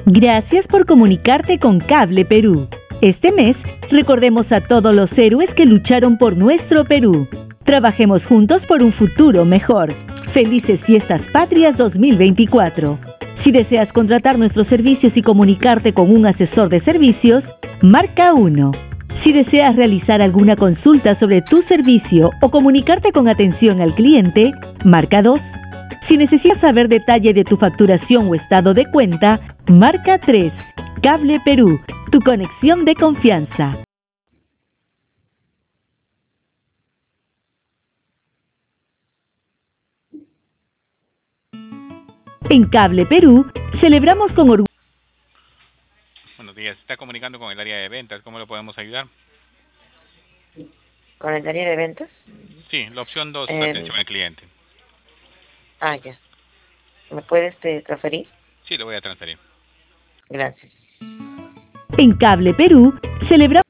Gracias por comunicarte con Cable Perú. Este mes, recordemos a todos los héroes que lucharon por nuestro Perú. Trabajemos juntos por un futuro mejor. Felices Fiestas Patrias 2024. Si deseas contratar nuestros servicios y comunicarte con un asesor de servicios, marca 1. Si deseas realizar alguna consulta sobre tu servicio o comunicarte con atención al cliente, marca 2. Si necesitas saber detalle de tu facturación o estado de cuenta, marca 3. Cable Perú, tu conexión de confianza. En Cable Perú, celebramos con orgullo. Buenos días, está comunicando con el área de ventas, ¿cómo lo podemos ayudar? ¿Con el área de ventas? Sí, la opción 2 es atención al cliente. Ya. ¿Me puedes transferir? Sí, lo voy a transferir. Gracias. En Cable Perú, celebramos